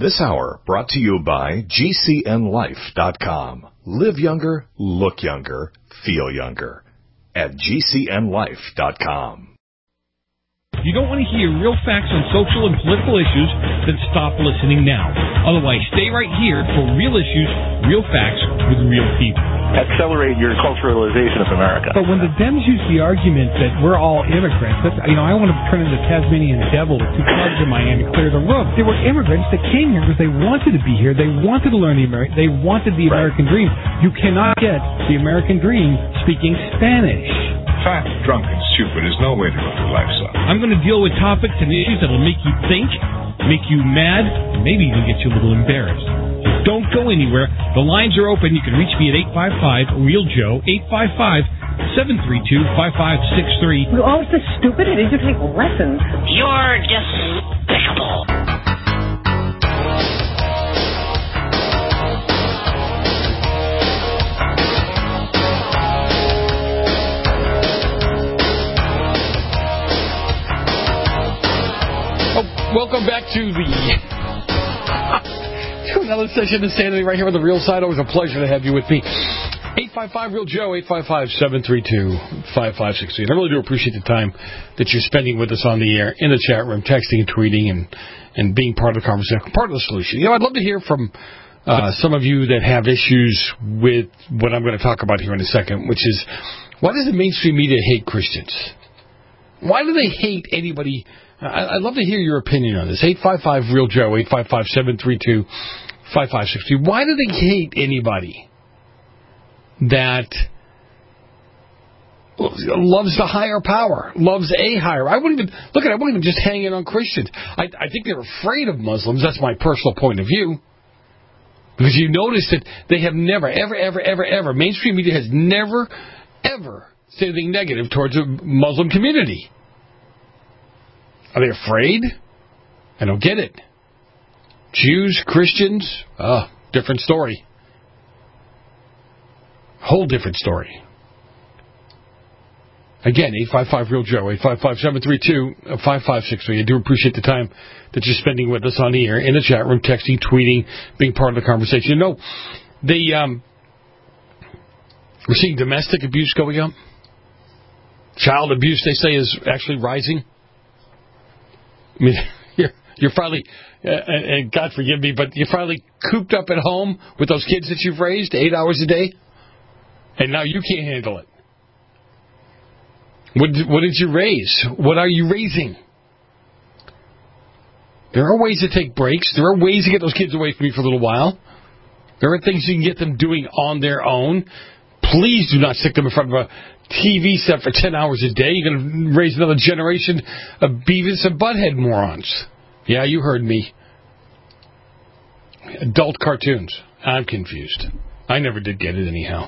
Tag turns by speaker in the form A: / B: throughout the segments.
A: This hour brought to you by GCNLife.com. Live younger, look younger, feel younger. At GCNLife.com.
B: You don't want to hear real facts on social and political issues? Then stop listening now. Otherwise, stay right here for real issues, real facts with real people.
C: Accelerate your culturalization of America.
B: But when the Dems use the argument that we're all immigrants, that's, I want to turn into Tasmanian devil with two clubs in Miami, clear the room. They were immigrants that came here because they wanted to be here. They wanted to learn they wanted the American dream. You cannot get the American dream speaking Spanish.
D: Fat, drunk, and stupid is no way to go through life, son.
B: I'm going to deal with topics and issues that will make you think, make you mad, and maybe even get you a little embarrassed. So don't go anywhere. The lines are open. You can reach me at 855-REAL-JOE, 855-732-5563.
E: You're always this stupid. I need to take lessons.
F: You're despicable.
B: Welcome back to another session of Insanity right here on the Real Side. Always a pleasure to have you with me. 855-REAL-JOE, 855-732-5563. I really do appreciate the time that you're spending with us on the air, in the chat room, texting and tweeting, and being part of the conversation, part of the solution. I'd love to hear from some of you that have issues with what I'm going to talk about here in a second, which is, why does the mainstream media hate Christians? Why do they hate anybody? I'd love to hear your opinion on this. 855-REAL-JOE, 855-732-5563. Why do they hate anybody that loves the higher power, loves a higher? I wouldn't even just hang it on Christians. I think they're afraid of Muslims. That's my personal point of view. Because you notice that they have never, ever, mainstream media has never, ever said anything negative towards a Muslim community. Are they afraid? I don't get it. Jews, Christians, different story. Whole different story. Again, 855-REAL-JOE, 855-732-5563. I do appreciate the time that you're spending with us on the air, in the chat room, texting, tweeting, being part of the conversation. We're seeing domestic abuse going up. Child abuse, they say, is actually rising. I mean, you're finally, and God forgive me, but you're finally cooped up at home with those kids that you've raised 8 hours a day, and now you can't handle it. What did you raise? What are you raising? There are ways to take breaks. There are ways to get those kids away from you for a little while. There are things you can get them doing on their own. Please do not stick them in front of a TV set for 10 hours a day. You're going to raise another generation of Beavis and Butthead morons. Yeah, you heard me. Adult cartoons. I'm confused. I never did get it anyhow.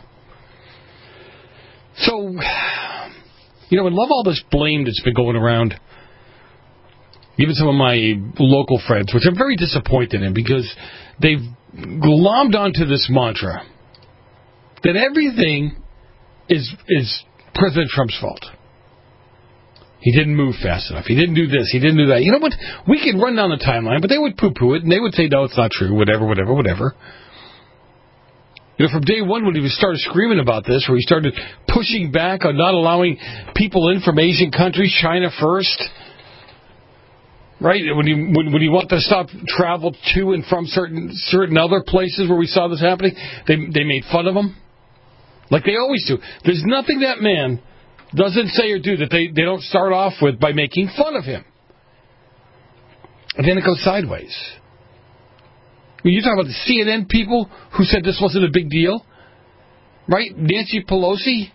B: So, I love all this blame that's been going around. Even some of my local friends, which I'm very disappointed in, because they've glommed onto this mantra that everything is President Trump's fault. He didn't move fast enough. He didn't do this. He didn't do that. You know what? We could run down the timeline, but they would poo-poo it, and they would say, no, it's not true, whatever. From day one when he started screaming about this, where he started pushing back on not allowing people in from Asian countries, China first, right? When you want to stop travel to and from certain other places where we saw this happening, they made fun of him. Like they always do. There's nothing that man doesn't say or do that they don't start off with by making fun of him. And then it goes sideways. When you talk about the CNN people who said this wasn't a big deal, right? Nancy Pelosi,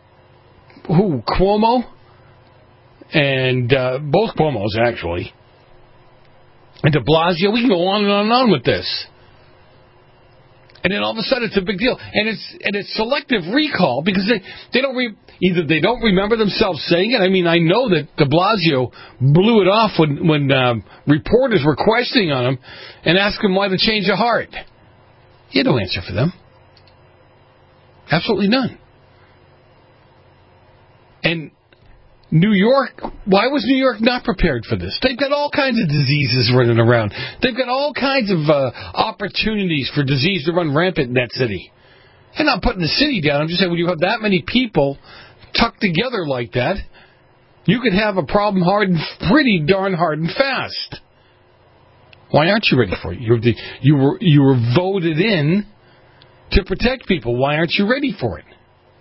B: Cuomo, and both Cuomos actually, and de Blasio. We can go on and on and on with this. And then all of a sudden it's a big deal, and it's selective recall because they don't either they don't remember themselves saying it. I mean, I know that de Blasio blew it off when reporters were questioning on him and asked him why the change of heart. He had no answer for them. Absolutely none. And New York, why was New York not prepared for this? They've got all kinds of diseases running around. They've got all kinds of opportunities for disease to run rampant in that city. I'm not putting the city down. I'm just saying when you have that many people tucked together like that, you could have a problem pretty darn hard and fast. Why aren't you ready for it? You were voted in to protect people. Why aren't you ready for it?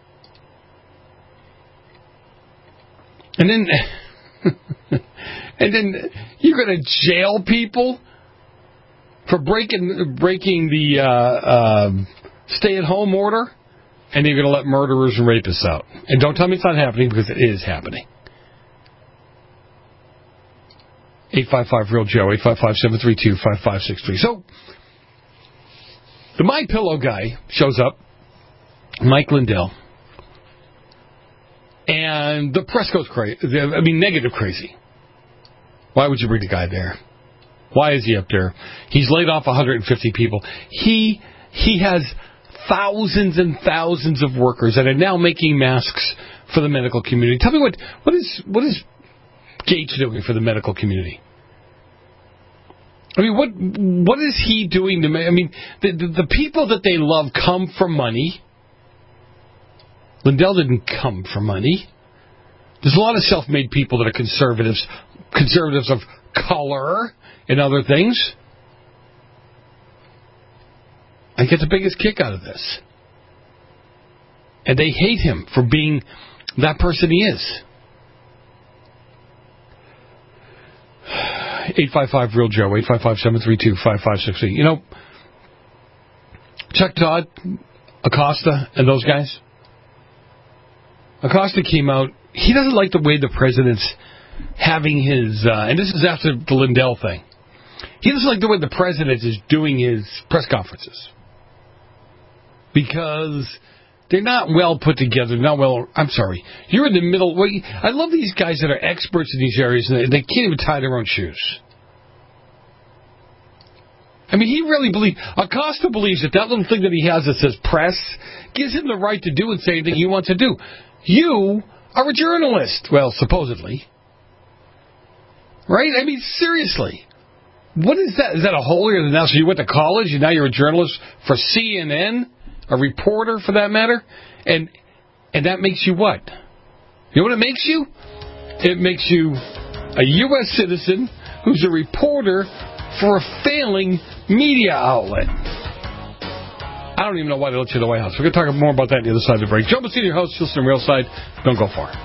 B: And then you're going to jail people for breaking the stay-at-home order, and you're going to let murderers and rapists out. And don't tell me it's not happening, because it is happening. 855-REAL-JOE, 855-732-5563. So, the MyPillow guy shows up, Mike Lindell, and the press goes crazy. I mean, negative crazy. Why would you bring the guy there? Why is he up there? He's laid off 150 people. He has thousands and thousands of workers that are now making masks for the medical community. Tell me what is Gates doing for the medical community? I mean, what is he doing to make? I mean, the people that they love come from money. Lindell didn't come from money. There's a lot of self-made people that are conservatives of color and other things. I get the biggest kick out of this. And they hate him for being that person he is. 855-REAL-JOE, 855-732-5563. You know, Chuck Todd, Acosta, and those guys. Acosta came out. He doesn't like the way the president's having his, and this is after the Lindell thing. He doesn't like the way the president is doing his press conferences. Because they're not well put together, I'm sorry. You're in the middle. Well, I love these guys that are experts in these areas, and they can't even tie their own shoes. I mean, he really Acosta believes that little thing that he has that says press gives him the right to do and say anything he wants to do. You are a journalist. Well, supposedly. Right? I mean, seriously. What is that? Is that a holier than thou? So you went to college and now you're a journalist for CNN? A reporter, for that matter? And that makes you what? You know what it makes you? It makes you a U.S. citizen who's a reporter for a failing media outlet. I don't even know why they let you in the White House. We're going to talk more about that on the other side of the break. Joe Messina, your host, listen to Real Side. Don't go far.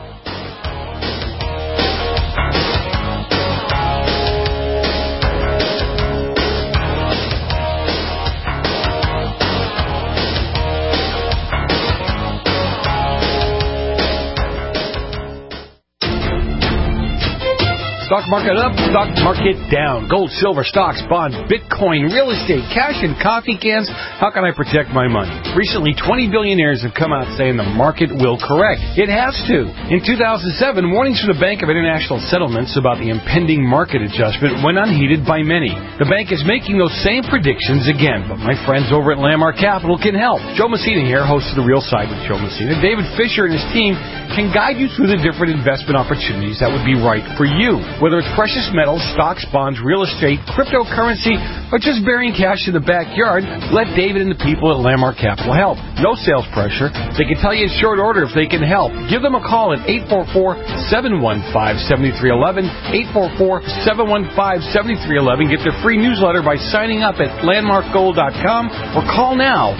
B: Stock market up, stock market down. Gold, silver, stocks, bonds, Bitcoin, real estate, cash, and coffee cans. How can I protect my money? Recently, 20 billionaires have come out saying the market will correct. It has to. In 2007, warnings from the Bank of International Settlements about the impending market adjustment went unheeded by many. The bank is making those same predictions again, but my friends over at Landmark Capital can help. Joe Messina here, host of The Real Side with Joe Messina. David Fisher and his team can guide you through the different investment opportunities that would be right for you. Whether it's precious metals, stocks, bonds, real estate, cryptocurrency, or just burying cash in the backyard, let David and the people at Landmark Capital help. No sales pressure. They can tell you in short order if they can help. Give them a call at 844-715-7311, 844-715-7311. Get their free newsletter by signing up at landmarkgold.com or call now,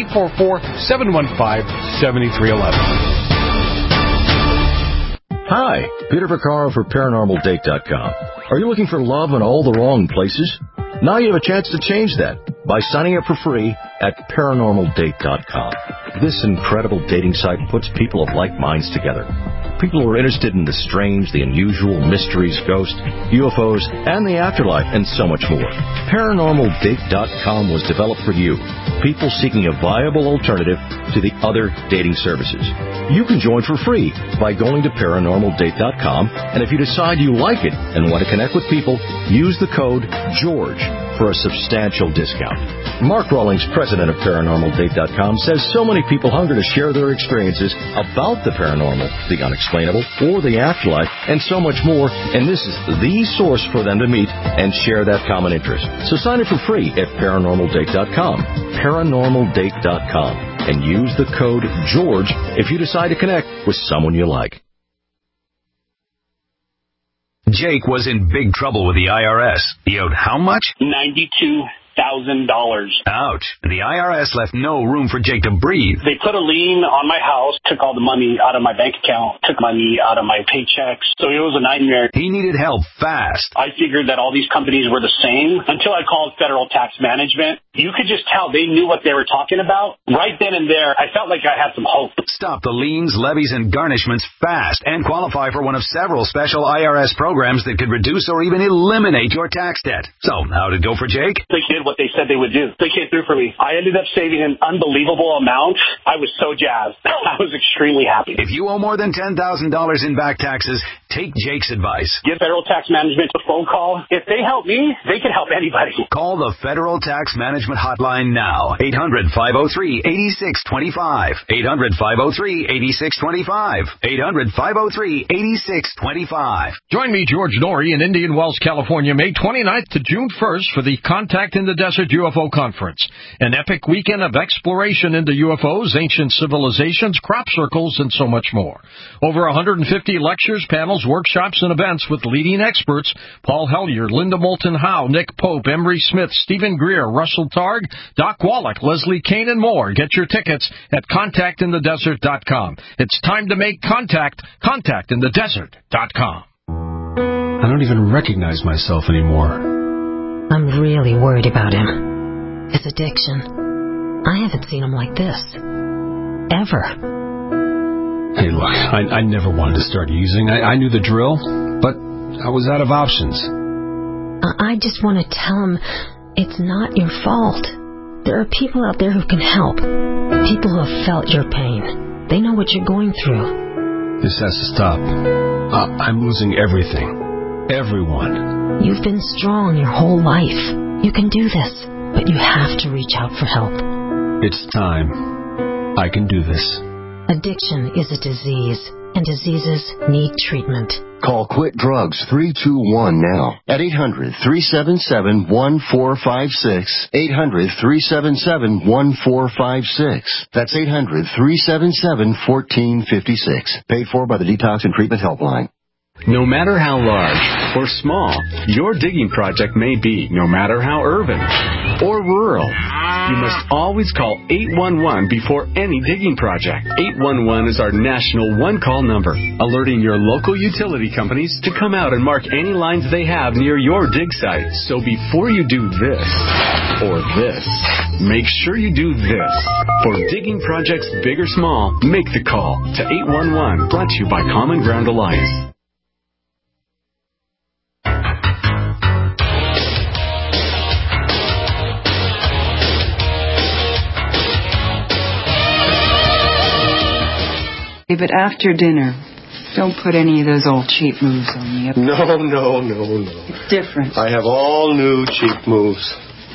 B: 844-715-7311.
G: Hi, Peter Vaccaro for ParanormalDate.com. Are you looking for love in all the wrong places? Now you have a chance to change that by signing up for free at ParanormalDate.com. This incredible dating site puts people of like minds together. People who are interested in the strange, the unusual, mysteries, ghosts, UFOs, and the afterlife, and so much more. ParanormalDate.com was developed for you, people seeking a viable alternative to the other dating services. You can join for free by going to ParanormalDate.com, and if you decide you like it and want to connect with people, use the code GEORGE for a substantial discount. Mark Rawlings, president of ParanormalDate.com, says so many people hunger to share their experiences about the paranormal, the unexplainable, or the afterlife, and so much more, and this is the source for them to meet and share that common interest. So sign up for free at ParanormalDate.com, ParanormalDate.com, and use the code GEORGE if you decide to connect with someone you like.
H: Jake was in big trouble with the IRS. He owed how much?
C: $92,000.
H: Ouch. The IRS left no room for Jake to breathe.
C: They put a lien on my house, took all the money out of my bank account, took money out of my paychecks. So it was a nightmare.
H: He needed help fast.
C: I figured that all these companies were the same until I called Federal Tax Management. You could just tell they knew what they were talking about. Right then and there, I felt like I had some hope.
H: Stop the liens, levies, and garnishments fast and qualify for one of several special IRS programs that could reduce or even eliminate your tax debt. So, how'd it go for Jake?
C: They did what they said they would do. They came through for me. I ended up saving an unbelievable amount. I was so jazzed. I was extremely happy.
H: If you owe more than $10,000 in back taxes, take Jake's advice.
C: Give Federal Tax Management a phone call. If they help me, they can help anybody.
H: Call the Federal Tax Management Hotline now. 800-503-8625. 800-503-8625. 800-503-8625.
I: Join me, George Norrie, in Indian Wells, California, May 29th to June 1st for the Contact in the Desert UFO Conference, an epic weekend of exploration into UFOs, ancient civilizations, crop circles, and so much more. Over 150 lectures, panels, workshops, and events with leading experts: Paul Hellyer, Linda Moulton Howe, Nick Pope, Emery Smith, Stephen Greer, Russell Targ, Doc Wallach, Leslie Kane, and more. Get your tickets at contactinthedesert.com. It's time to make contact. Contactinthedesert.com.
B: I don't even recognize myself anymore.
J: I'm really worried about him. His addiction. I haven't seen him like this. Ever.
B: Hey, look, I never wanted to start using. I knew the drill, but I was out of options.
J: I just want to tell him it's not your fault. There are people out there who can help. People who have felt your pain. They know what you're going through.
B: This has to stop. I'm losing everything. Everyone.
J: You've been strong your whole life. You can do this, but you have to reach out for help.
B: It's time. I can do this.
J: Addiction is a disease, and diseases need treatment.
K: Call Quit Drugs 321 now at 800-377-1456. 800-377-1456. That's 800-377-1456. Paid for by the Detox and Treatment Helpline.
L: No matter how large or small your digging project may be, no matter how urban or rural, you must always call 811 before any digging project. 811 is our national one-call number, alerting your local utility companies to come out and mark any lines they have near your dig site. So before you do this or this, make sure you do this. For digging projects big or small, make the call to 811, brought to you by Common Ground Alliance.
E: But after dinner, don't put any of those old cheap moves on me.
M: No.
E: It's different.
M: I have all new cheap moves.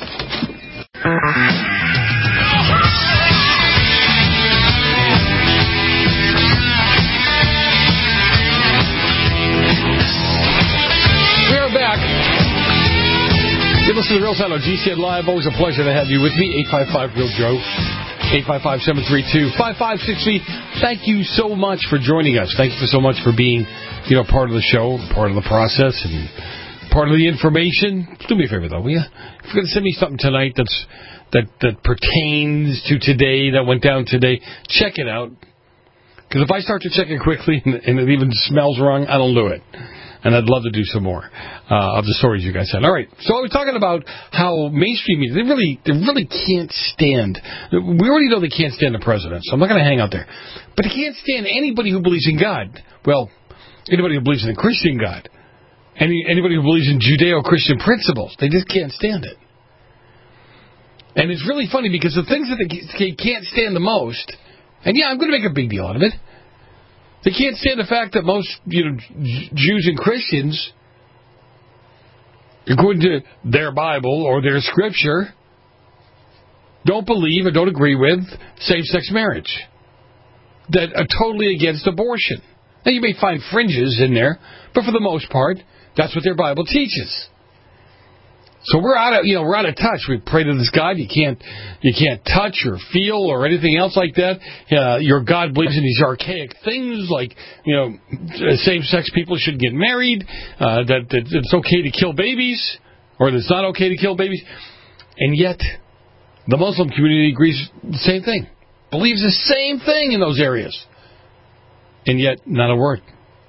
B: We are back. You listen to Real Time on GCN Live. Always a pleasure to have you with me. 855-REAL-JOE. 855-732-5560. Thank you so much for joining us. Thank you so much for being, part of the show, part of the process, and part of the information. Do me a favor, though, will you? If you're going to send me something tonight that pertains to today, that went down today, check it out. Because if I start to check it quickly and it even smells wrong, I don't do it. And I'd love to do some more of the stories you guys had. All right, so I was talking about how mainstream media, they really can't stand. We already know they can't stand the president, so I'm not going to hang out there. But they can't stand anybody who believes in God. Well, anybody who believes in a Christian God. Anybody who believes in Judeo-Christian principles. They just can't stand it. And it's really funny because the things that they can't stand the most, and yeah, I'm going to make a big deal out of it. They can't stand the fact that most Jews and Christians according to their Bible or their scripture, don't believe or don't agree with same-sex marriage, that are totally against abortion. Now, you may find fringes in there, but for the most part, that's what their Bible teaches. So we're out of touch. We pray to this God. You can't touch or feel or anything else like that. Your God believes in these archaic things like, same-sex people should get married, that it's okay to kill babies, or that it's not okay to kill babies. And yet, the Muslim community agrees the same thing, believes the same thing in those areas. And yet, not a word.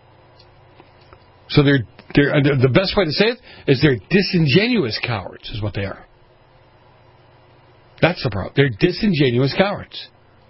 B: So the best way to say it is they're disingenuous cowards, is what they are. That's the problem. They're disingenuous cowards.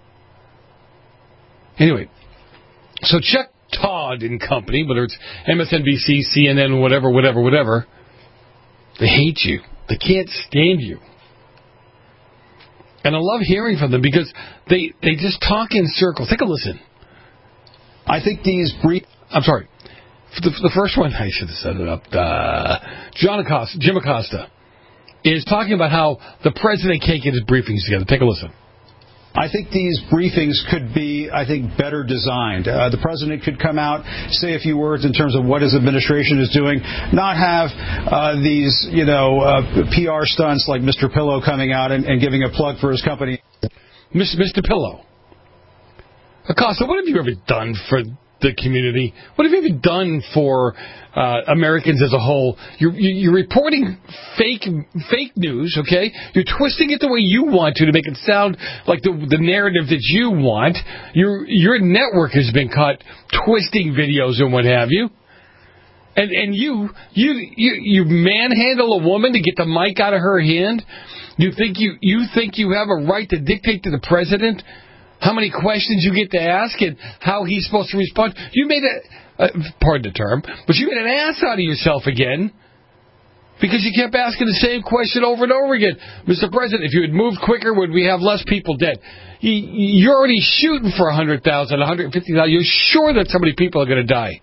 B: Anyway, so Chuck Todd and company, whether it's MSNBC, CNN, whatever, they hate you. They can't stand you. And I love hearing from them because they just talk in circles. Take a listen. I think these brief... I'm sorry. The first one, I should have set it up. Jim Acosta is talking about how the president can't get his briefings together. Take a listen.
N: I think these briefings could be, better designed. The president could come out, say a few words in terms of what his administration is doing, not have these, PR stunts like Mr. Pillow coming out and giving a plug for his company.
B: Mr. Pillow. Acosta, what have you ever done for the community? What have you ever done for Americans as a whole? You're reporting fake news, okay? You're twisting it the way you want to make it sound like the narrative that you want. Your network has been caught twisting videos and what have you. And you manhandle a woman to get the mic out of her hand? You think you have a right to dictate to the president how many questions you get to ask and how he's supposed to respond? You made pardon the term, but you made an ass out of yourself again because you kept asking the same question over and over again. Mr. President, if you had moved quicker, would we have less people dead? You're already shooting for 100,000, 150,000. You're sure that so many people are going to die.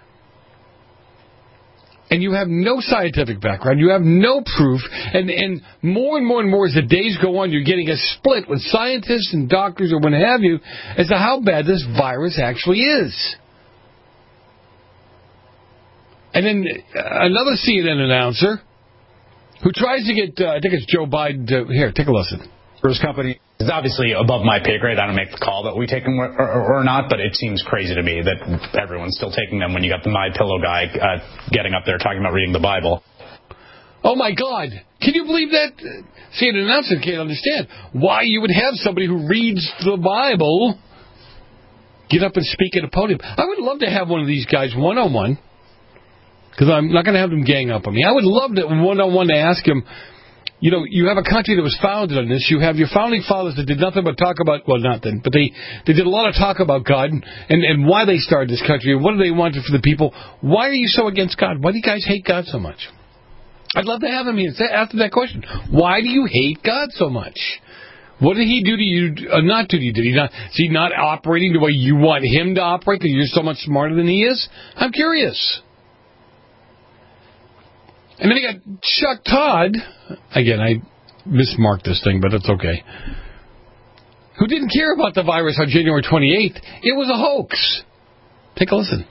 B: And you have no scientific background. You have no proof. And more as the days go on, you're getting a split with scientists and doctors or what have you as to how bad this virus actually is. And then another CNN announcer who tries to get, I think it's Joe Biden, here, take a listen.
N: For his company.
O: It's obviously above my pay grade. I don't make the call that we take them or not, but it seems crazy to me that everyone's still taking them when you got the My Pillow guy getting up there talking about reading the Bible.
B: Oh, my God. Can you believe that? See, an announcer can't understand why you would have somebody who reads the Bible get up and speak at a podium. I would love to have one of these guys one-on-one, because I'm not going to have them gang up on me. I would love to one-on-one to ask him, you have a country that was founded on this. You have your founding fathers that did nothing but talk about, well, nothing, but they did a lot of talk about God and why they started this country and what they wanted for the people. Why are you so against God? Why do you guys hate God so much? I'd love to have him here after that question. Why do you hate God so much? What did he do to you, not do to you? Is he not operating the way you want him to operate because you're so much smarter than he is? I'm curious. And then you got Chuck Todd. Again, I mismarked this thing, but it's okay. Who didn't care about the virus on January 28th. It was a hoax. Take a listen.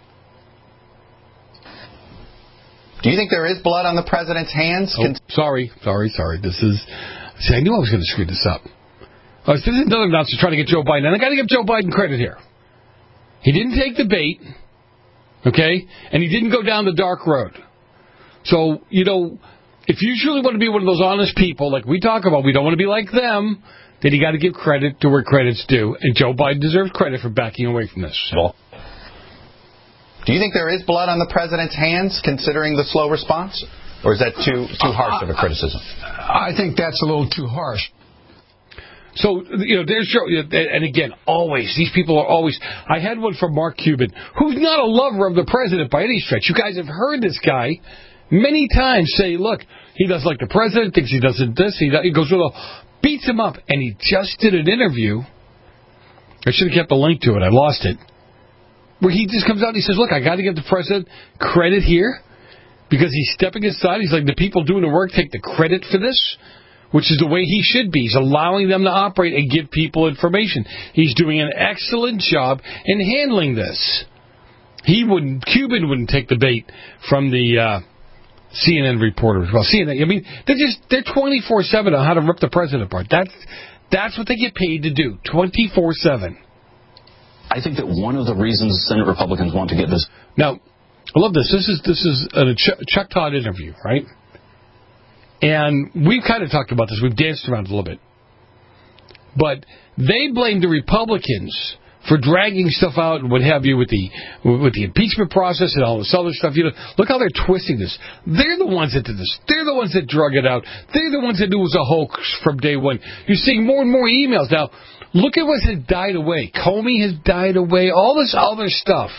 P: Do you think there is blood on the president's hands?
B: Oh, sorry. This is... See, I knew I was going to screw this up. This is another announcer trying to get Joe Biden. And I got to give Joe Biden credit here. He didn't take the bait, okay? And he didn't go down the dark road. So, if you truly want to be one of those honest people like we talk about, we don't want to be like them, then you got to give credit to where credit's due. And Joe Biden deserves credit for backing away from this.
P: Do you think there is blood on the president's hands, considering the slow response? Or is that too harsh of a criticism?
Q: I think that's a little too harsh.
B: So, there's Joe, and again, always, these people are always, I had one from Mark Cuban, who's not a lover of the president by any stretch. You guys have heard this guy many times say, look, he doesn't like the president, thinks he doesn't this, he goes with beats him up, and he just did an interview. I should have kept the link to it, I lost it, where he just comes out and he says, look, I got to give the president credit here. because he's stepping aside. He's like, the people doing the work take the credit for this, which is the way he should be. He's allowing them to operate and give people information. He's doing an excellent job in handling this. Cuban wouldn't take the bait from the CNN reporters. Well, CNN, I mean, they're 24/7 on how to rip the president apart. That's what they get paid to do, 24/7.
R: I think that one of the reasons Senate Republicans want to get this.
B: Now, I love this. This is a Chuck Todd interview, right? And we've kind of talked about this. We've danced around it a little bit. But they blame the Republicans for dragging stuff out and what have you with the impeachment process and all this other stuff. You know, look how they're twisting this. They're the ones that did this. They're the ones that drug it out. They're the ones that knew it was a hoax from day one. You're seeing more and more emails. Now, look at what has died away. Comey has died away. All this other stuff.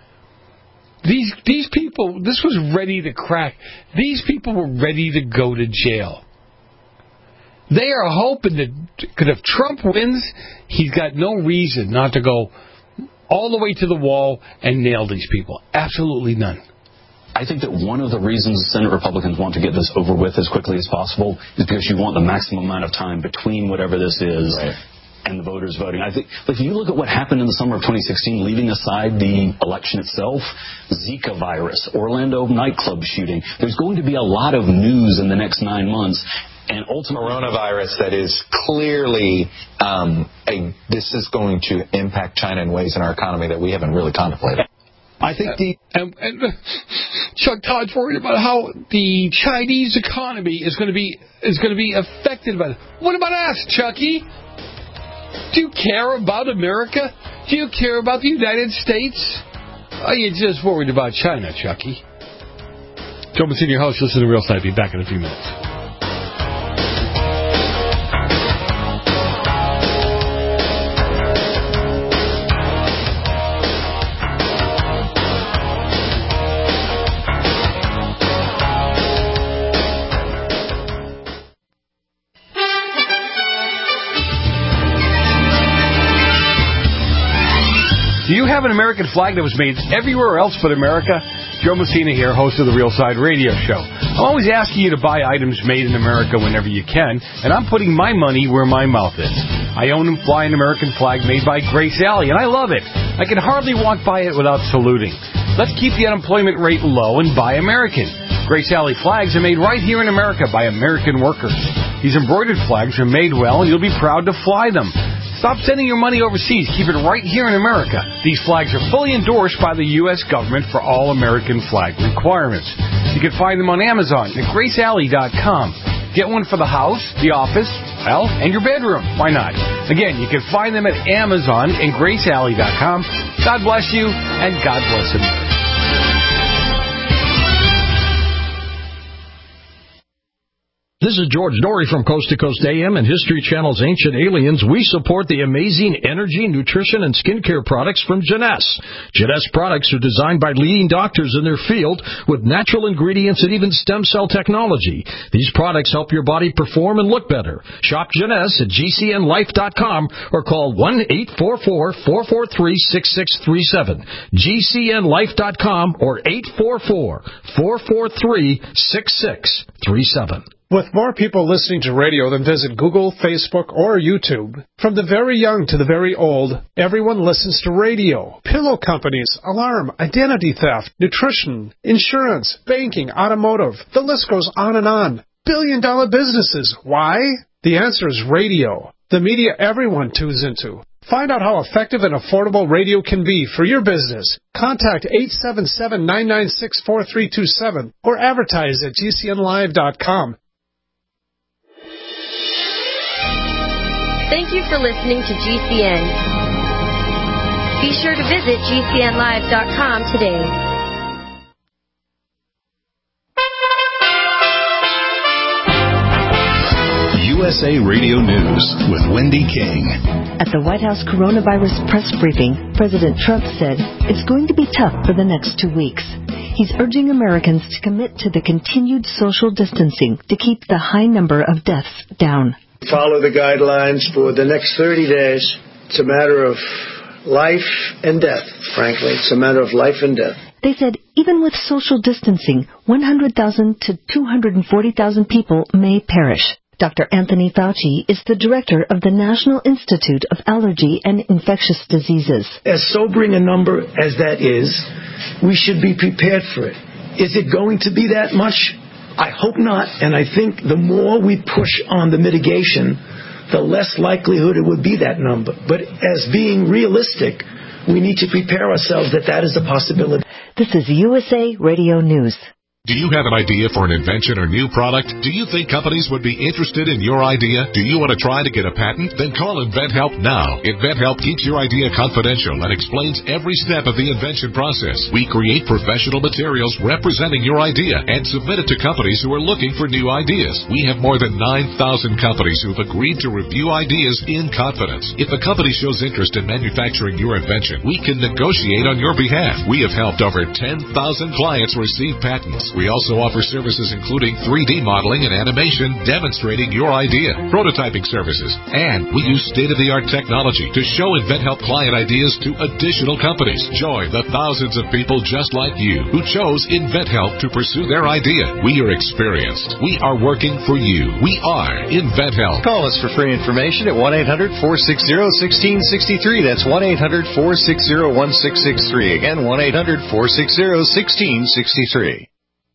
B: These people, this was ready to crack. These people were ready to go to jail. They are hoping that, because if Trump wins, he's got no reason not to go all the way to the wall and nail these people. Absolutely none.
R: I think that one of the reasons Senate Republicans want to get this over with as quickly as possible is because you want the maximum amount of time between whatever this is and the voters voting. I think if you look at what happened in the summer of 2016, leaving aside the election itself, Zika virus, Orlando nightclub shooting, there's going to be a lot of news in the next 9 months. And ultimately,
P: coronavirus that is clearly this is going to impact China in ways in our economy that we haven't really contemplated.
B: I think and Chuck Todd's worried about how the Chinese economy is going to be affected by it. What about us, Chucky? Do you care about America? Do you care about the United States? Are you just worried about China, Chucky? Joe Messina, your host. Listen to Real Side. Be back in a few minutes. Do you have an American flag that was made everywhere else but America? Joe Messina here, host of the Real Side Radio Show. I'm always asking you to buy items made in America whenever you can, and I'm putting my money where my mouth is. I own and fly an American flag made by Grace Alley, and I love it. I can hardly walk by it without saluting. Let's keep the unemployment rate low and buy American. Grace Alley flags are made right here in America by American workers. These embroidered flags are made well, and you'll be proud to fly them. Stop sending your money overseas. Keep it right here in America. These flags are fully endorsed by the U.S. government for all American flag requirements. You can find them on Amazon at GraceAlley.com. Get one for the house, the office, well, and your bedroom. Why not? Again, you can find them at Amazon and GraceAlley.com. God bless you, and God bless America.
I: This is George Norrie from Coast to Coast AM and History Channel's Ancient Aliens. We support the amazing energy, nutrition, and skincare products from Jeunesse. Jeunesse products are designed by leading doctors in their field with natural ingredients and even stem cell technology. These products help your body perform and look better. Shop Jeunesse at GCNlife.com or call 1-844-443-6637. GCNlife.com or 844-443-6637.
S: With more people listening to radio than visit Google, Facebook, or YouTube, from the very young to the very old, everyone listens to radio. Pillow companies, alarm, identity theft, nutrition, insurance, banking, automotive. The list goes on and on. Billion-dollar businesses. Why? The answer is radio. The media everyone tunes into. Find out how effective and affordable radio can be for your business. Contact 877-996-4327 or advertise at GCNlive.com.
T: Thank you for listening to GCN. Be sure to visit GCNlive.com today.
A: USA Radio News with Wendy King.
U: At the White House coronavirus press briefing, President Trump said it's going to be tough for the next 2 weeks. He's urging Americans to commit to the continued social distancing to keep the high number of deaths down.
V: Follow the guidelines for the next 30 days. It's a matter of life and death, frankly. It's a matter of life and death.
U: They said even with social distancing, 100,000 to 240,000 people may perish. Dr. Anthony Fauci is the director of the National Institute of Allergy and Infectious Diseases.
V: As sobering a number as that is, we should be prepared for it. Is it going to be that much? I hope not, and I think the more we push on the mitigation, the less likelihood it would be that number. But as being realistic, we need to prepare ourselves that that is a possibility.
U: This is USA Radio News.
A: Do you have an idea for an invention or new product? Do you think companies would be interested in your idea? Do you want to try to get a patent? Then call InventHelp now. InventHelp keeps your idea confidential and explains every step of the invention process. We create professional materials representing your idea and submit it to companies who are looking for new ideas. We have more than 9,000 companies who have agreed to review ideas in confidence. If a company shows interest in manufacturing your invention, we can negotiate on your behalf. We have helped over 10,000 clients receive patents. We also offer services including 3D modeling and animation demonstrating your idea, prototyping services, and we use state-of-the-art technology to show InventHelp client ideas to additional companies. Join the thousands of people just like you who chose InventHelp to pursue their idea. We are experienced. We are working for you. We are InventHelp.
D: Call us for free information at 1-800-460-1663. That's 1-800-460-1663. Again, 1-800-460-1663.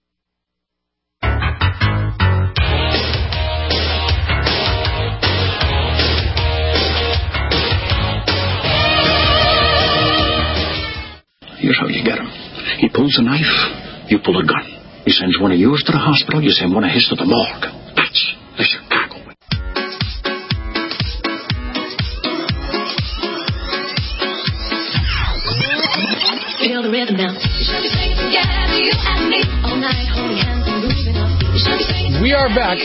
F: Here's how you get him. He pulls a knife, you pull a gun. He sends one of yours to the hospital, you send one of his to the morgue. That's the Chicago way.
W: Feel the rhythm now.
B: We are back.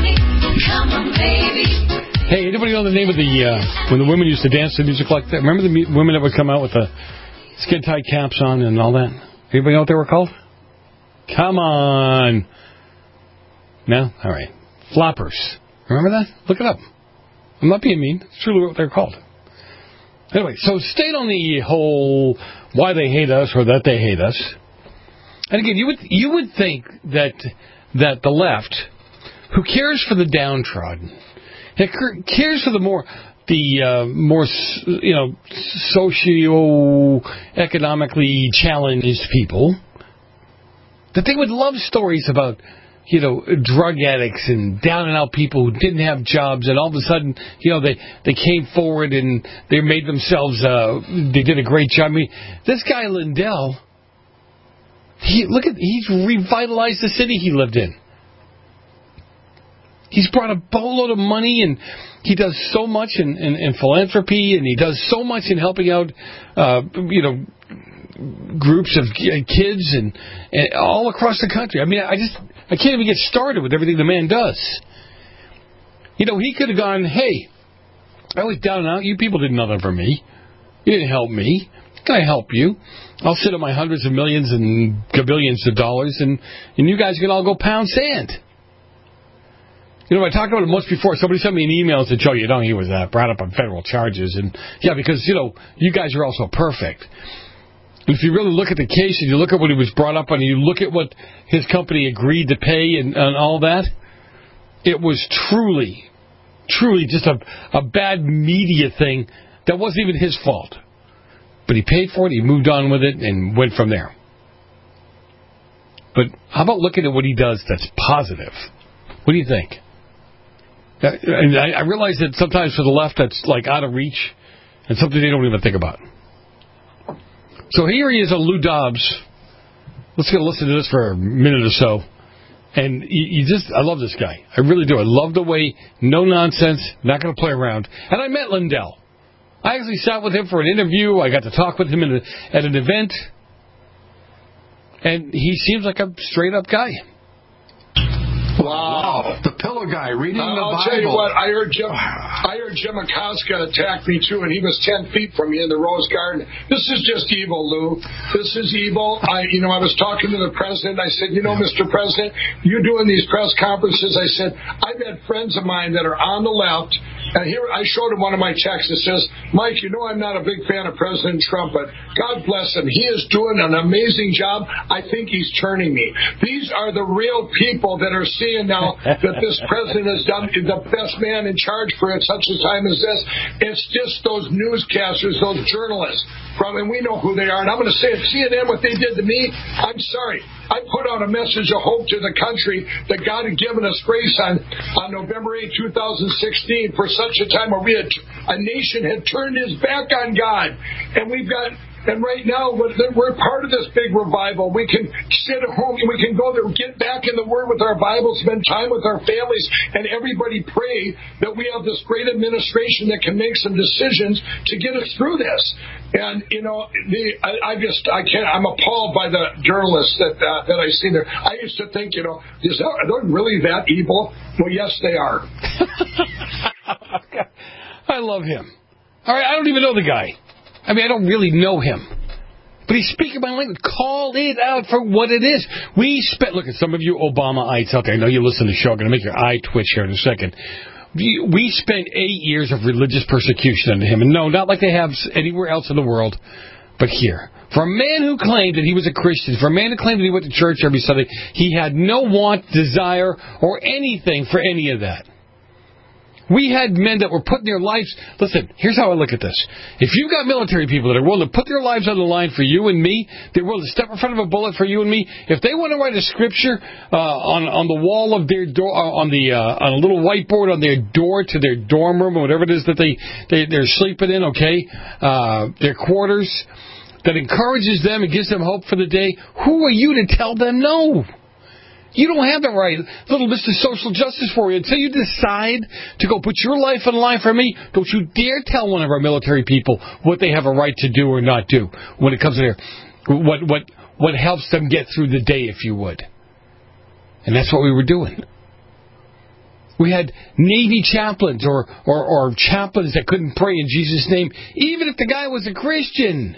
B: Hey, anybody know the name of when the women used to dance to music like that? Remember the women that would come out with the skin-tight caps on and all that? Anybody know what they were called? Come on. No? All right. Floppers. Remember that? Look it up. I'm not being mean. It's truly what they're called. Anyway, so staying on the whole why they hate us or that they hate us. And again, you would think that the left, who cares for the downtrodden, cares for the more socio-economically challenged people, that they would love stories about, drug addicts and down and out people who didn't have jobs, and all of a sudden, they came forward and they made themselves, they did a great job. I mean, this guy Lindell, he's revitalized the city he lived in. He's brought a boatload of money, and he does so much in philanthropy, and he does so much in helping out, groups of kids and all across the country. I mean, I can't even get started with everything the man does. He could have gone, hey, I was down and out. You people did nothing for me. You didn't help me. Can I help you? I'll sit on my hundreds of millions and gabillions of dollars, and you guys can all go pound sand. I talked about it once before. Somebody sent me an email and said, Joe, he was brought up on federal charges. And, yeah, because, you guys are also perfect. And if you really look at the case and you look at what he was brought up on and you look at what his company agreed to pay and all that, it was truly just a bad media thing that wasn't even his fault. But he paid for it, he moved on with it, and went from there. But how about looking at what he does that's positive? What do you think? And I realize that sometimes for the left that's like out of reach and something they don't even think about. So here he is on Lou Dobbs. Let's get a listen to this for a minute or so. And I love this guy. I really do. I love the way, no nonsense, not going to play around. And I met Lindell. I actually sat with him for an interview. I got to talk with him at an event. And he seems like a straight-up guy.
Q: Wow. The pillow guy reading the Bible.
X: I'll tell you what, I heard Jim Acosta attack me too, and he was 10 feet from me in the Rose Garden. This is just evil, Lou. This is evil. I was talking to the president. I said, Mr. President, you're doing these press conferences. I said, I've had friends of mine that are on the left And here I showed him one of my texts that says, Mike, you know I'm not a big fan of President Trump, but God bless him. He is doing an amazing job. I think he's turning me. These are the real people that are seeing now that this president has done the best man in charge for such a time as this. It's just those newscasters, those journalists, and we know who they are. And I'm going to say it, CNN, what they did to me, I'm sorry. I put out a message of hope to the country that God had given us grace on November 8, 2016 for such a time where a nation had turned his back on God. And right now, we're part of this big revival. We can sit at home and we can go there, get back in the Word with our Bibles, spend time with our families, and everybody pray that we have this great administration that can make some decisions to get us through this. And, I'm appalled by the journalists that I see there. I used to think, are they really that evil? Well, yes, they are.
B: I love him. All right, I don't even know the guy. I mean, I don't really know him. But he's speaking my language. Call it out for what it is. Look at some of you Obama-ites out there. I know you listen to the show. I'm going to make your eye twitch here in a second. We spent 8 years of religious persecution under him. And no, not like they have anywhere else in the world, but here. For a man who claimed that he was a Christian, for a man who claimed that he went to church every Sunday, he had no want, desire, or anything for any of that. We had men that were putting their lives... Listen, here's how I look at this. If you've got military people that are willing to put their lives on the line for you and me, they're willing to step in front of a bullet for you and me, if they want to write a scripture on the wall of their door, on a little whiteboard on their door to their dorm room or whatever it is that they're sleeping in, their quarters, that encourages them and gives them hope for the day, who are you to tell them no? You don't have the right, little Mr. Social Justice for you. Until you decide to go put your life on the line for me, don't you dare tell one of our military people what they have a right to do or not do when it comes to what helps them get through the day, if you would. And that's what we were doing. We had Navy chaplains or chaplains that couldn't pray in Jesus' name, even if the guy was a Christian.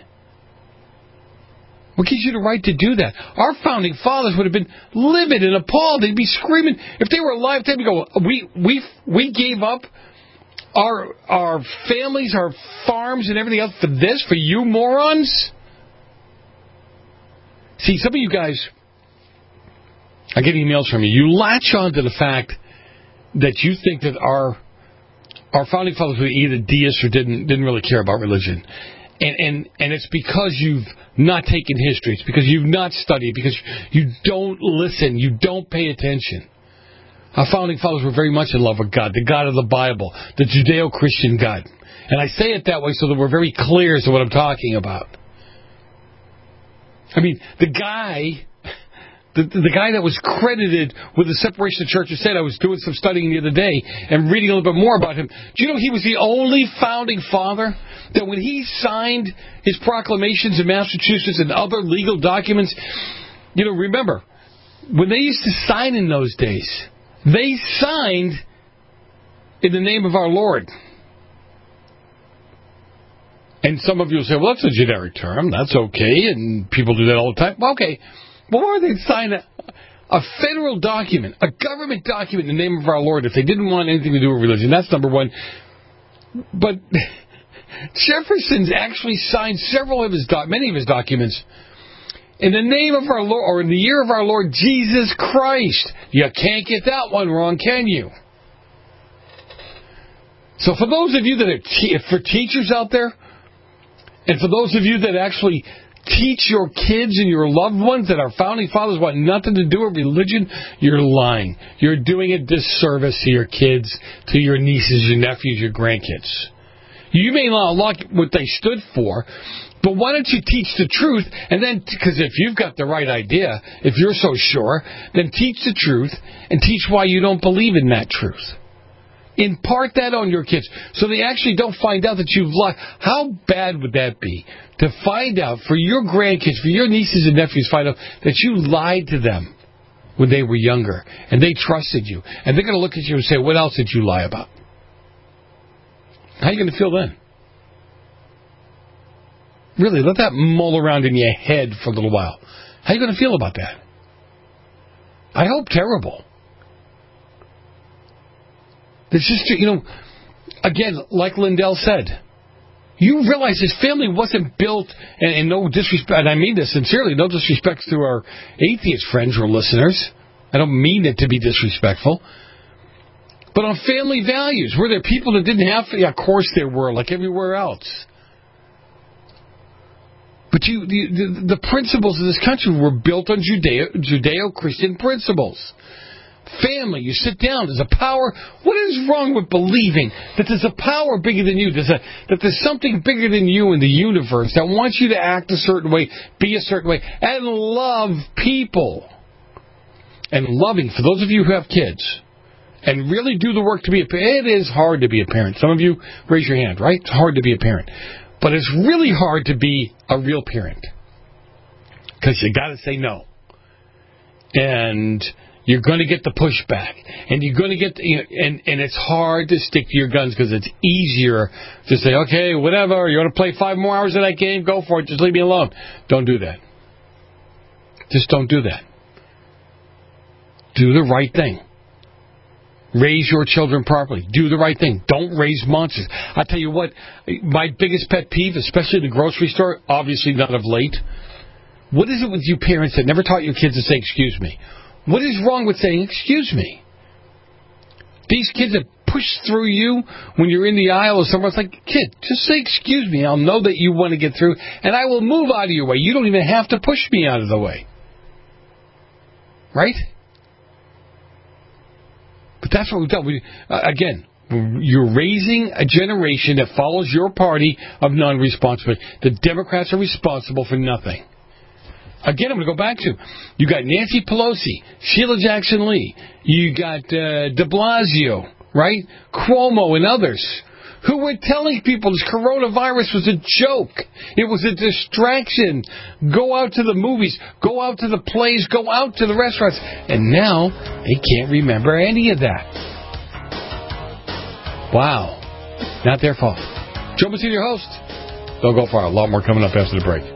B: What gives you the right to do that? Our founding fathers would have been livid and appalled. They'd be screaming. If they were alive, they'd go, we gave up our families, our farms, and everything else for this, for you morons? See, some of you guys, I get emails from you. You latch on to the fact that you think that our founding fathers were either deists or didn't really care about religion. And it's because you've not taken history. It's because you've not studied. Because you don't listen. You don't pay attention. Our founding fathers were very much in love with God, the God of the Bible, the Judeo-Christian God. And I say it that way so that we're very clear as to what I'm talking about. I mean, the guy that was credited with the separation of church and state, I was doing some studying the other day and reading a little bit more about him. Do you know he was the only founding father that when he signed his proclamations in Massachusetts and other legal documents, remember, when they used to sign in those days, they signed in the name of our Lord. And some of you will say, well, that's a generic term. That's okay. And people do that all the time. Well, okay. But why would they sign a federal document, a government document in the name of our Lord if they didn't want anything to do with religion? That's number one. But Jefferson's actually signed many of his documents in the name of our Lord, or in the year of our Lord Jesus Christ. You can't get that one wrong, can you? So for those of you that are for teachers out there, and for those of you that actually teach your kids and your loved ones that our founding fathers want nothing to do with religion, you're lying. You're doing a disservice to your kids, to your nieces, your nephews, your grandkids. You may not like what they stood for, but why don't you teach the truth? And then, because if you've got the right idea, if you're so sure, then teach the truth and teach why you don't believe in that truth. Impart that on your kids so they actually don't find out that you've lied. How bad would that be to find out for your grandkids, for your nieces and nephews, find out that you lied to them when they were younger and they trusted you, and they're going to look at you and say, what else did you lie about? How are you going to feel then? Really, let that mull around in your head for a little while. How are you going to feel about that? I hope terrible. It's just, again, like Lindell said, you realize his family wasn't built, and no disrespect, and I mean this sincerely, no disrespect to our atheist friends or listeners. I don't mean it to be disrespectful. But on family values, were there people that didn't have, yeah, of course there were, like everywhere else. But the principles of this country were built on Judeo-Christian principles. Family, you sit down, there's a power. What is wrong with believing that there's a power bigger than you, that there's something bigger than you in the universe that wants you to act a certain way, be a certain way, and love people? And loving, for those of you who have kids, and really do the work to be a parent. It is hard to be a parent. Some of you raise your hand, right? It's hard to be a parent. But it's really hard to be a real parent. Because you got to say no. And you're going to get the pushback. And you're going to get, and it's hard to stick to your guns because it's easier to say, okay, whatever, you want to play 5 more hours of that game? Go for it. Just leave me alone. Don't do that. Just don't do that. Do the right thing. Raise your children properly. Do the right thing. Don't raise monsters. I tell you what, my biggest pet peeve, especially in the grocery store, obviously not of late, what is it with you parents that never taught your kids to say excuse me? What is wrong with saying excuse me? These kids that push through you when you're in the aisle or somewhere, it's like, kid, just say excuse me. I'll know that you want to get through, and I will move out of your way. You don't even have to push me out of the way. Right? But that's what we've done. Again, you're raising a generation that follows your party of non-responsibility. The Democrats are responsible for nothing. Again, I'm going to go back to, you got Nancy Pelosi, Sheila Jackson Lee, you got de Blasio, right? Cuomo and others, who were telling people this coronavirus was a joke. It was a distraction. Go out to the movies. Go out to the plays. Go out to the restaurants. And now they can't remember any of that. Wow. Not their fault. Joe Messina, your host. Don't go far. A lot more coming up after the break.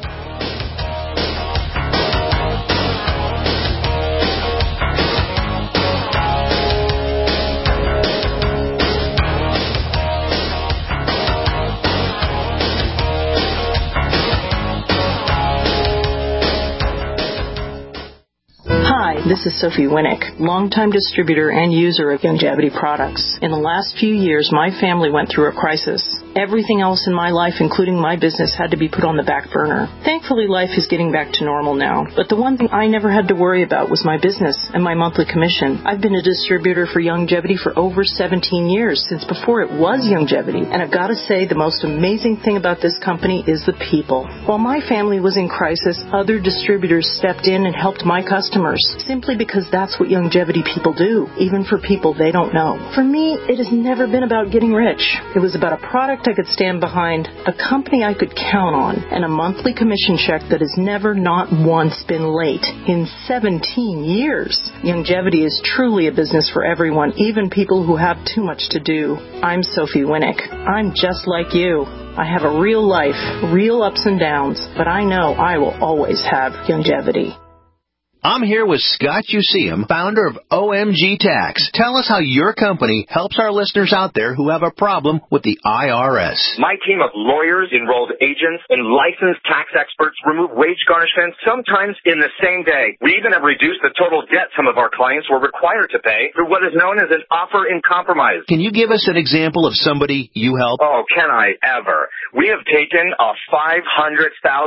C: This is Sophie Winnick, longtime distributor and user of Youngevity products. In the last few years, my family went through a crisis. Everything else in my life, including my business, had to be put on the back burner. Thankfully, life is getting back to normal now. But the one thing I never had to worry about was my business and my monthly commission. I've been a distributor for Youngevity for over 17 years, since before it was Youngevity. And I've got to say, the most amazing thing about this company is the people. While my family was in crisis, other distributors stepped in and helped my customers, simply because that's what Youngevity people do, even for people they don't know. For me, it has never been about getting rich. It was about a product I could stand behind, a company I could count on, and a monthly commission check that has never, not once, been late in 17 years. Youngevity is truly a business for everyone, even people who have too much to do. I'm Sophie Winnick. I'm just like you. I have a real life, real ups and downs, but I know I will always have Youngevity.
G: I'm here with Scott Useum, founder of OMG Tax. Tell us how your company helps our listeners out there who have a problem with the IRS.
H: My team of lawyers, enrolled agents, and licensed tax experts remove wage garnishments sometimes in the same day. We even have reduced the total debt some of our clients were required to pay through what is known as an offer in compromise.
G: Can you give us an example of somebody you help?
H: Oh, can I ever? We have taken a $500,000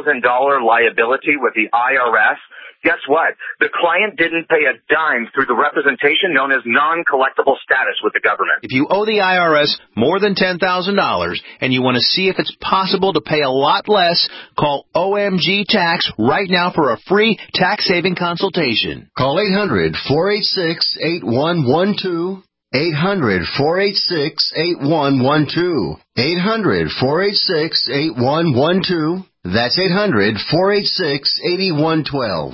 H: liability with the IRS. Guess what? The client didn't pay a dime through the representation known as non-collectible status with the government.
G: If you owe the IRS more than $10,000 and you want to see if it's possible to pay a lot less, call OMG Tax right now for a free tax-saving consultation.
K: Call 800-486-8112. 800-486-8112. 800-486-8112. That's 800-486-8112.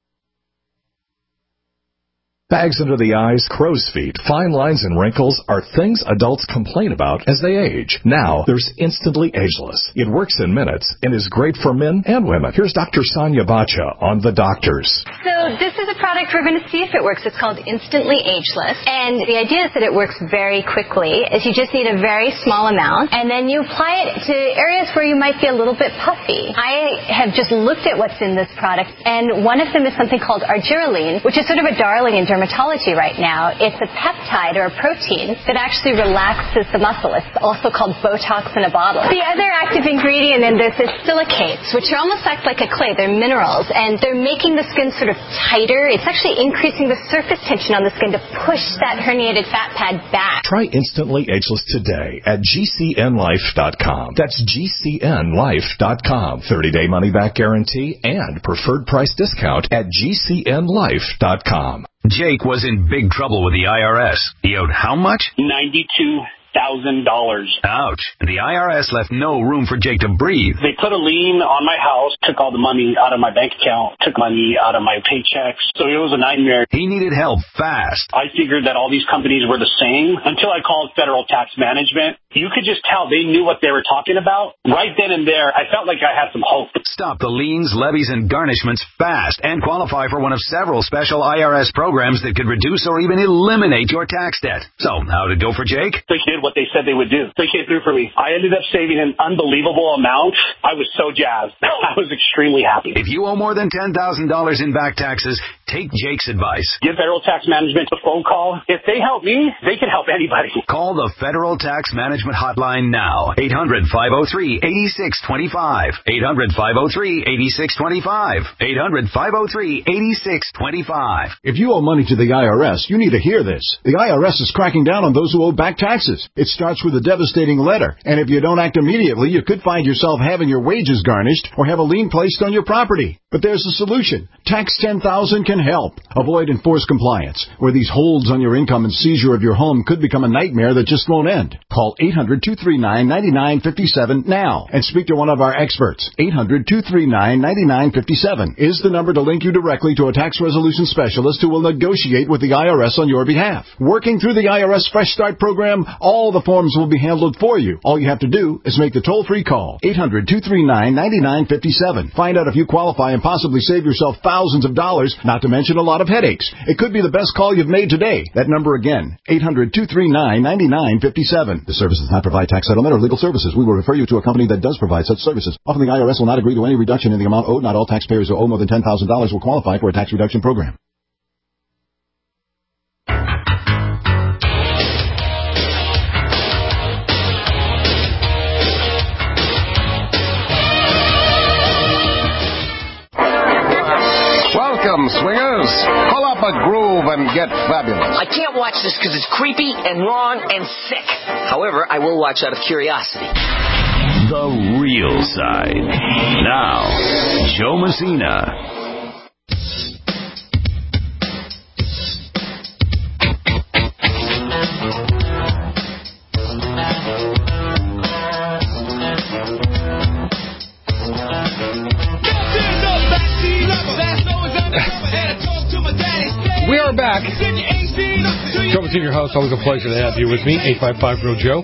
J: Bags under the eyes, crow's feet, fine lines, and wrinkles are things adults complain about as they age. Now, there's Instantly Ageless. It works in minutes and is great for men and women. Here's Dr. Sonia Bacha on The Doctors.
Y: So
E: this is a product we're going to see if it works. It's called Instantly Ageless. And the idea is that it works very quickly. Is you just need a very small amount, and then you apply it to areas where you might be a little bit puffy. I have just looked at what's in this product, and one of them is something called argireline, which is sort of a darling in dermatology right now. It's a peptide or a protein that actually relaxes the muscle. It's also called Botox in a bottle. The other active ingredient in this is silicates, which are almost act like a clay. They're minerals, and they're making the skin sort of tighter. It's actually increasing the surface tension on the skin to push that herniated fat pad back.
J: Try Instantly Ageless today at GCNlife.com. That's GCNlife.com. 30-day money-back guarantee and preferred price discount at GCNlife.com.
L: Jake was in big trouble with the IRS. He owed how much?
M: $92,000.
L: Ouch. The IRS left no room for Jake to breathe.
M: They put a lien on my house, took all the money out of my bank account, took money out of my paychecks. So it was a nightmare.
L: He needed help fast.
M: I figured that all these companies were the same until I called Federal Tax Management. You could just tell they knew what they were talking about. Right then and there, I felt like I had some hope.
L: Stop the liens, levies, and garnishments fast and qualify for one of several special IRS programs that could reduce or even eliminate your tax debt. So, how'd it go for Jake?
M: They did what they said they would do. They came through for me. I ended up saving an unbelievable amount. I was so jazzed. I was extremely happy.
L: If you owe more than $10,000 in back taxes, take Jake's advice.
M: Give Federal Tax Management a phone call. If they help me, they can help anybody.
L: Call the Federal Tax Management Hotline now. 800-503-8625. 800-503-8625. 800-503-8625.
N: If you owe money to the IRS, you need to hear this. The IRS is cracking down on those who owe back taxes. It starts with a devastating letter, and if you don't act immediately, you could find yourself having your wages garnished or have a lien placed on your property. But there's a solution. Tax 10,000 can help. Avoid enforced compliance, where these holds on your income and seizure of your home could become a nightmare that just won't end. Call 800-239-9957 now and speak to one of our experts. 800-239-9957 is the number to link you directly to a tax resolution specialist who will negotiate with the IRS on your behalf. Working through the IRS Fresh Start program, all the forms will be handled for you. All you have to do is make the toll-free call. 800-239-9957. Find out if you qualify and possibly save yourself thousands of dollars, not to mention a lot of headaches. It could be the best call you've made today. That number again, 800-239-9957. The service does not provide tax settlement or legal services. We will refer you to a company that does provide such services. Often the IRS will not agree to any reduction in the amount owed. Not all taxpayers who owe more than $10,000 will qualify for a tax reduction program.
Y: Welcome, swingers. Pull up a groove and get fabulous.
Z: I can't watch this because it's creepy and wrong and sick. However, I will watch out of curiosity.
L: The real side. Now, Joe Messina.
B: We are back. Joe Messina, your host. Always a pleasure to have you with me. 855-REAL-JOE.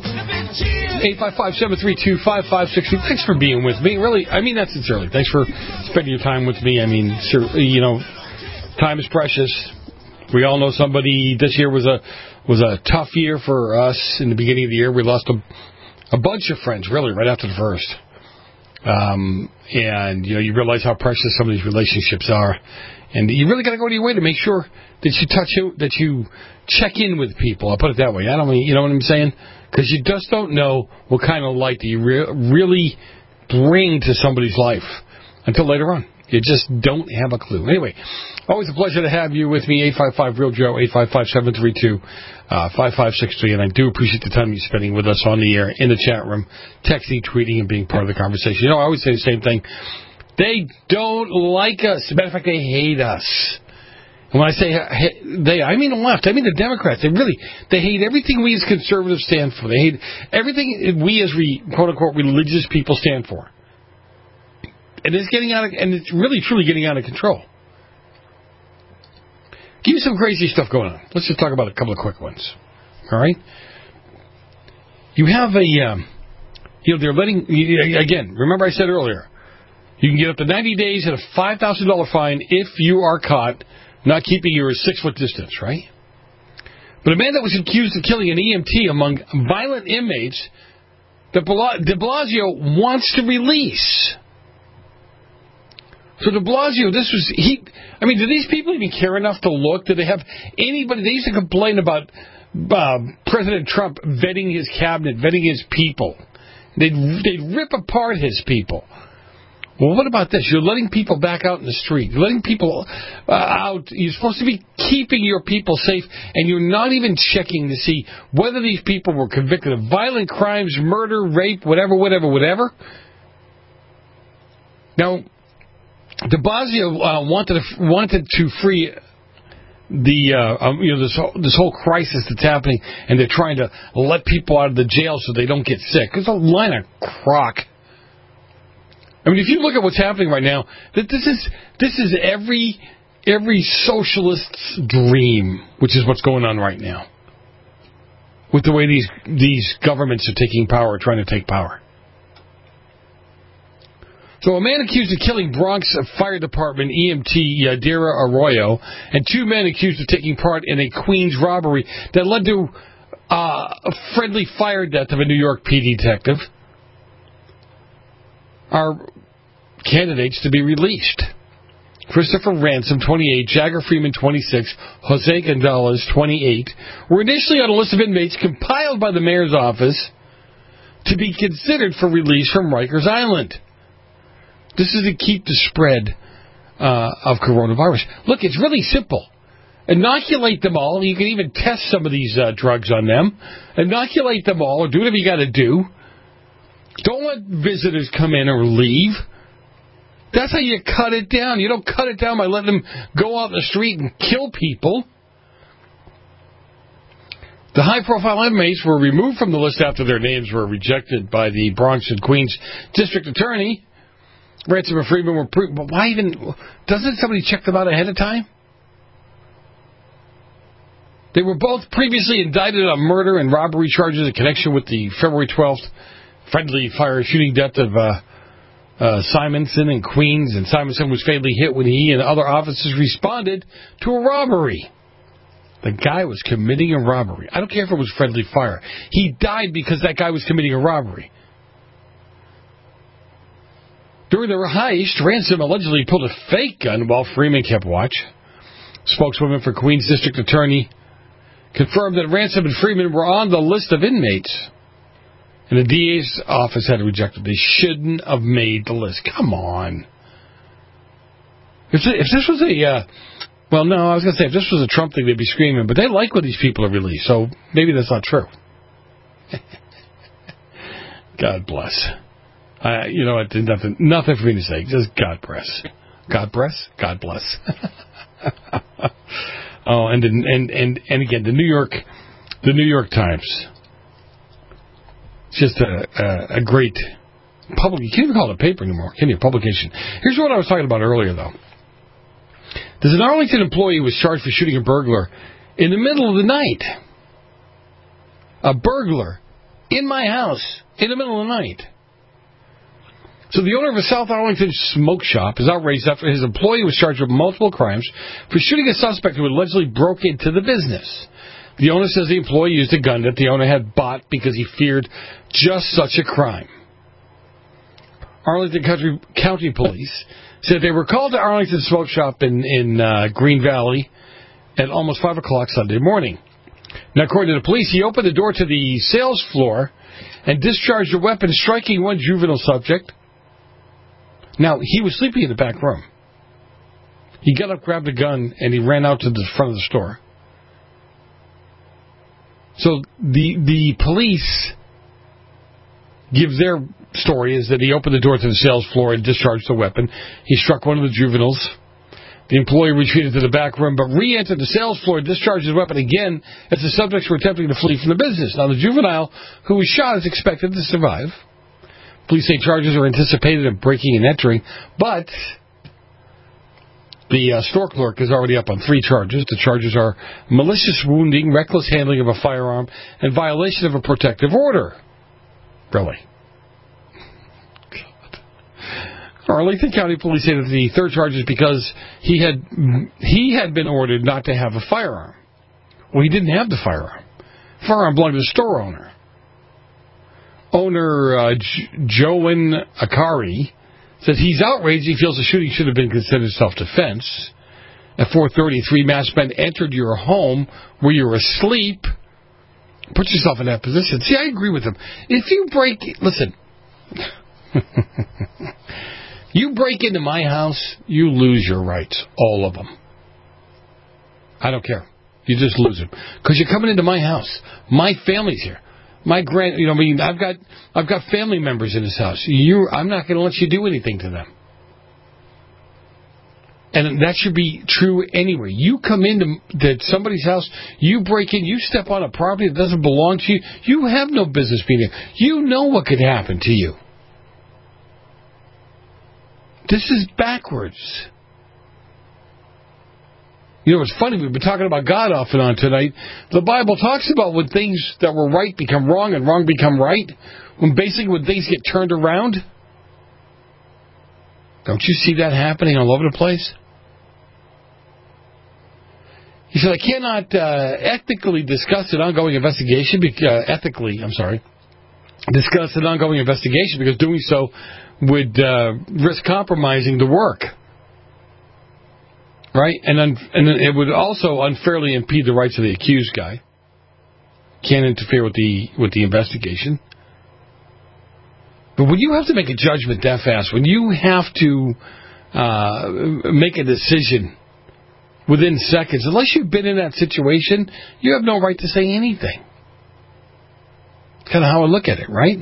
B: 855-732-5560. Thanks for being with me. Really, I mean that sincerely. Thanks for spending your time with me. I mean, you know, time is precious. We all know somebody. This year was a tough year for us. In the beginning of the year, we lost a bunch of friends, really, right after the first. And you know, you realize how precious some of these relationships are. And you really got to go to your way to make sure that you check in with people. I'll put it that way. I don't mean, you know what I'm saying? Because you just don't know what kind of light that you really bring to somebody's life until later on. You just don't have a clue. Anyway, always a pleasure to have you with me. 855-REAL-JOE, 855-732-5563. And I do appreciate the time you're spending with us on the air, in the chat room, texting, tweeting, and being part of the conversation. You know, I always say the same thing. They don't like us. As a matter of fact, they hate us. And when I say they, I mean the left. I mean the Democrats. They hate everything we as conservatives stand for. They hate everything we as quote-unquote religious people stand for. And it's really, truly getting out of control. Give you some crazy stuff going on. Let's just talk about a couple of quick ones. All right? You have they're letting, again, remember I said earlier, You can get up to 90 days and a $5,000 fine if you are caught not keeping your 6-foot distance, right? But a man that was accused of killing an EMT among violent inmates that de Blasio wants to release. So de Blasio, do these people even care enough to look? Do they have anybody? They used to complain about President Trump vetting his cabinet, vetting his people. They'd rip apart his people. Well, what about this? You're letting people back out in the street. You're letting people out. You're supposed to be keeping your people safe, and you're not even checking to see whether these people were convicted of violent crimes, murder, rape, whatever. Now, de Blasio wanted to free this whole crisis that's happening, and they're trying to let people out of the jail so they don't get sick. It's a line of crock. I mean, if you look at what's happening right now, this is every socialist's dream, which is what's going on right now, with the way these governments are taking power, trying to take power. So a man accused of killing Bronx Fire Department EMT Yadira Arroyo and 2 men accused of taking part in a Queens robbery that led to a friendly fire death of a New York PD detective are candidates to be released. Christopher Ransom, 28, Jagger Freeman, 26, Jose Gonzalez, 28, were initially on a list of inmates compiled by the mayor's office to be considered for release from Rikers Island. This is to keep the spread of coronavirus. Look, it's really simple. Inoculate them all. You can even test some of these drugs on them. Inoculate them all, or do whatever you got to do. Don't let visitors come in or leave. That's how you cut it down. You don't cut it down by letting them go out in the street and kill people. The high-profile inmates were removed from the list after their names were rejected by the Bronx and Queens District Attorney. Ransom and Freeman were but why even? Doesn't somebody check them out ahead of time? They were both previously indicted on murder and robbery charges in connection with the February 12th friendly fire shooting death of Simonson in Queens, and Simonson was fatally hit when he and other officers responded to a robbery. The guy was committing a robbery. I don't care if it was friendly fire. He died because that guy was committing a robbery. During the heist, Ransom allegedly pulled a fake gun while Freeman kept watch. Spokeswoman for Queens District Attorney confirmed that Ransom and Freeman were on the list of inmates, and the DA's office had rejected. They shouldn't have made the list. Come on. If this was a... well, no, I was going to say, if this was a Trump thing, they'd be screaming, but they like when these people are released, so maybe that's not true. God bless. You know, nothing for me to say. Just God bless. God bless. God bless. Oh, and again, the New York Times. It's just a great public. You can't even call it a paper anymore, can you? Publication. Here's what I was talking about earlier, though. There's an Arlington employee who was charged for shooting a burglar in the middle of the night. A burglar in my house in the middle of the night. So the owner of a South Arlington smoke shop is outraged after his employee was charged with multiple crimes for shooting a suspect who allegedly broke into the business. The owner says the employee used a gun that the owner had bought because he feared just such a crime. Arlington County Police said they were called to Arlington Smoke Shop in Green Valley at almost 5 o'clock Sunday morning. Now, according to the police, he opened the door to the sales floor and discharged a weapon, striking one juvenile subject. Now, he was sleeping in the back room. He got up, grabbed a gun, and he ran out to the front of the store. So the police give their story is that he opened the door to the sales floor and discharged the weapon. He struck one of the juveniles. The employee retreated to the back room, but re-entered the sales floor and discharged his weapon again as the subjects were attempting to flee from the business. Now, the juvenile who was shot is expected to survive. Police say charges are anticipated of breaking and entering, but the store clerk is already up on 3 charges. The charges are malicious wounding, reckless handling of a firearm, and violation of a protective order. Really? Arlington County Police say that the third charge is because he had been ordered not to have a firearm. Well, he didn't have the firearm. Firearm belonged to the store owner. Owner Joan Akari says he's outraged. He feels the shooting should have been considered self-defense. At 4:30, 3 masked men entered your home where you were asleep. Put yourself in that position. See, I agree with him. If you listen, you break into my house, you lose your rights, all of them. I don't care. You just lose them because you're coming into my house. My family's here. My I've got family members in this house. I'm not going to let you do anything to them. And that should be true anyway. You come into somebody's house, you break in, you step on a property that doesn't belong to you, you have no business being there. You know what could happen to you. This is backwards. You know, it's funny, we've been talking about God off and on tonight. The Bible talks about when things that were right become wrong and wrong become right. When things get turned around. Don't you see that happening all over the place? He said, I cannot ethically discuss an ongoing investigation because doing so would risk compromising the work. Right? And it would also unfairly impede the rights of the accused guy. Can't interfere with the investigation. But when you have to make a judgment that fast, when you have to make a decision within seconds, unless you've been in that situation, you have no right to say anything. It's kind of how I look at it, right?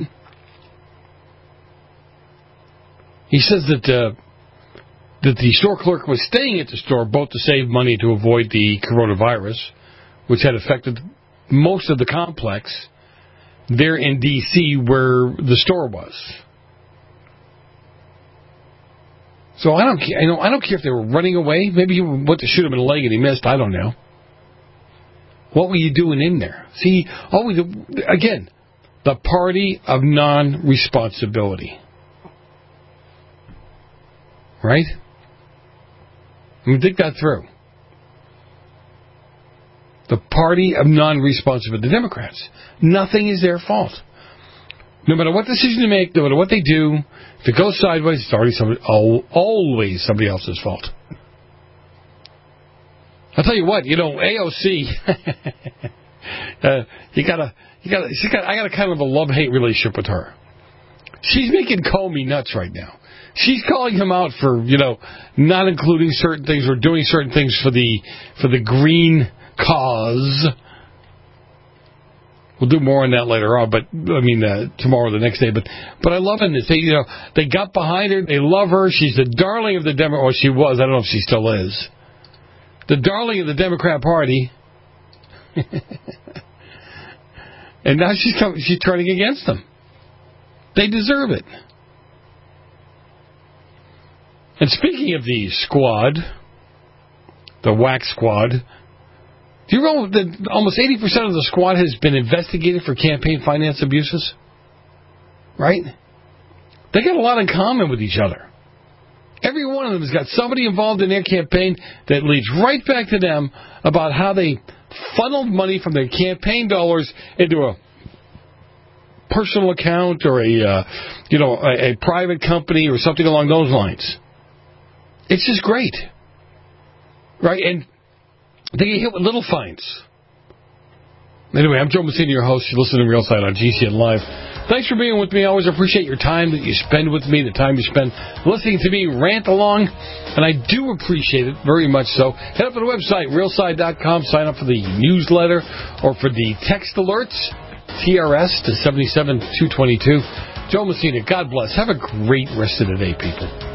B: He says that the store clerk was staying at the store both to save money to avoid the coronavirus, which had affected most of the complex there in D.C. where the store was. So I don't care if they were running away. Maybe he went to shoot him in the leg and he missed. I don't know. What were you doing in there? See, again, the party of non-responsibility. Right? I mean, think that through. The party of non-responsibility. The Democrats. Nothing is their fault. No matter what decision they make, no matter what they do, if it goes sideways, it's always somebody else's fault. I'll tell you what, AOC, I got a kind of a love-hate relationship with her. She's making Comey nuts right now. She's calling him out for, not including certain things or doing certain things for the green cause. We'll do more on that later on, tomorrow or the next day. But I love this. They got behind her. They love her. She's the darling of the Democrat. Or she was. I don't know if she still is. The darling of the Democrat Party. And now she's turning against them. They deserve it. And speaking of the squad, the whack squad, do you know that almost 80% of the squad has been investigated for campaign finance abuses? Right? They got a lot in common with each other. Every one of them has got somebody involved in their campaign that leads right back to them about how they funneled money from their campaign dollars into a personal account or a private company or something along those lines. It's just great. Right? And they get hit with little fines. Anyway, I'm Joe Messina, your host. You're listening to Real Side on GCN Live. Thanks for being with me. I always appreciate your time that you spend with me, the time you spend listening to me rant along. And I do appreciate it very much so. Head up to the website, realside.com. Sign up for the newsletter or for the text alerts. TRS to 77222. Joe Messina, God bless. Have a great rest of the day, people.